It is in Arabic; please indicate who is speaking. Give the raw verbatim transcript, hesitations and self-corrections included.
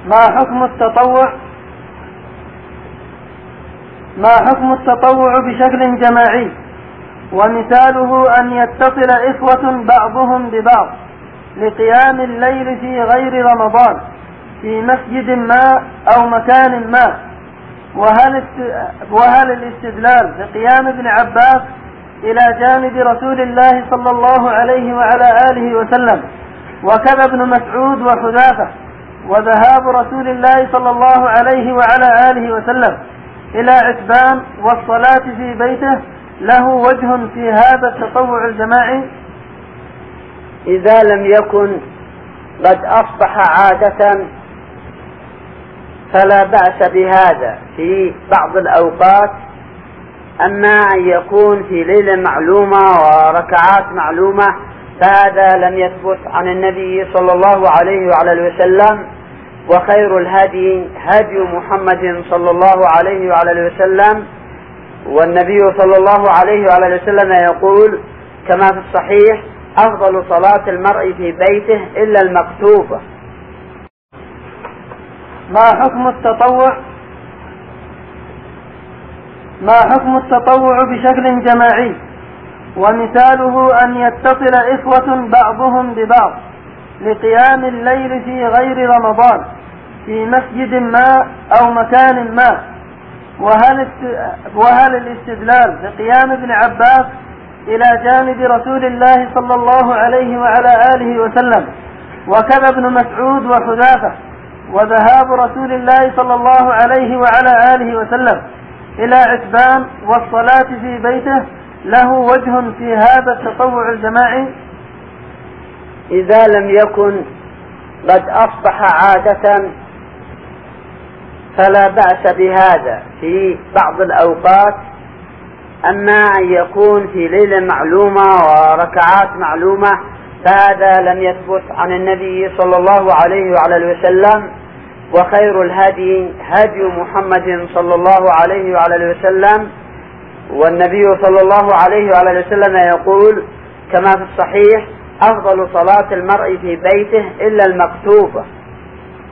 Speaker 1: ما حكم التطوع ما حكم التطوع بشكل جماعي، ومثاله أن يتصل إخوة بعضهم ببعض لقيام الليل في غير رمضان في مسجد ما أو مكان ما، وهل وهل الاستدلال بقيام ابن عباس إلى جانب رسول الله صلى الله عليه وعلى آله وسلم، وكذا ابن مسعود وحذافة، وذهاب رسول الله صلى الله عليه وعلى آله وسلم إلى عتبان والصلاة في بيته له وجه في هذا التطوع الجماعي؟
Speaker 2: إذا لم يكن قد أصبح عادة فلا بأس بهذا في بعض الأوقات، أما أن يكون في ليلة معلومة وركعات معلومة فهذا لم يثبت عن النبي صلى الله عليه وعلى وسلم. وخير الهدي هدي محمد صلى الله عليه وعلى وسلم، والنبي صلى الله عليه وعلى وسلم يقول كما في الصحيح: أفضل صلاة المرء في بيته إلا المكتوبة.
Speaker 1: ما حكم التطوع ما حكم التطوع بشكل جماعي، ومثاله أن يتصل إخوة بعضهم ببعض لقيام الليل في غير رمضان في مسجد ما أو مكان ما، وهل وهل الاستدلال بقيام ابن عباس إلى جانب رسول الله صلى الله عليه وعلى آله وسلم، وكذا ابن مسعود وحذافة، وذهاب رسول الله صلى الله عليه وعلى آله وسلم إلى عتبان والصلاة في بيته له وجه في هذا التطوع الجماعي؟
Speaker 2: إذا لم يكن قد أصبح عادة فلا بأس بهذا في بعض الأوقات، أما أن يكون في ليلة معلومة وركعات معلومة فهذا لم يثبت عن النبي صلى الله عليه وعلى وسلم. وخير الهدي هدي محمد صلى الله عليه وعلى وسلم، والنبي صلى الله عليه وعلى وسلم يقول كما في الصحيح: أفضل صلاة المرء في بيته إلا المكتوبة.